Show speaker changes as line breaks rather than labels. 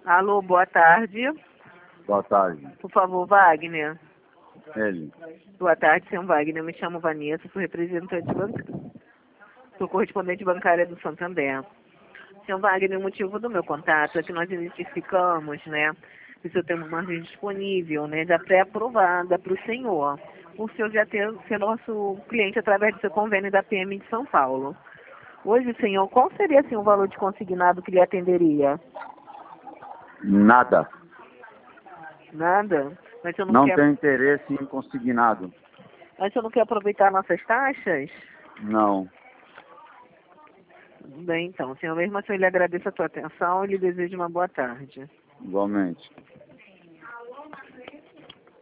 Alô, boa tarde.
Boa tarde.
Por favor, Wagner.
Ele.
Boa tarde, senhor Wagner. Eu me chamo Vanessa, sou representante bancária. Sou correspondente bancária do Santander. Senhor Wagner, o motivo do meu contato é que nós identificamos, né, que o senhor tem uma margem disponível, né, já pré-aprovada para o senhor. O senhor já ser nosso cliente através do seu convênio da PM de São Paulo. Hoje, senhor, qual seria, assim, o valor de consignado que lhe atenderia?
Nada.
Nada? Mas o senhor
Não
quer...
tenho interesse em consignado.
Mas o senhor não quer aproveitar nossas taxas?
Não.
Bem, então, senhor, mesmo assim, eu lhe agradeço a tua atenção e lhe desejo uma boa tarde.
Igualmente.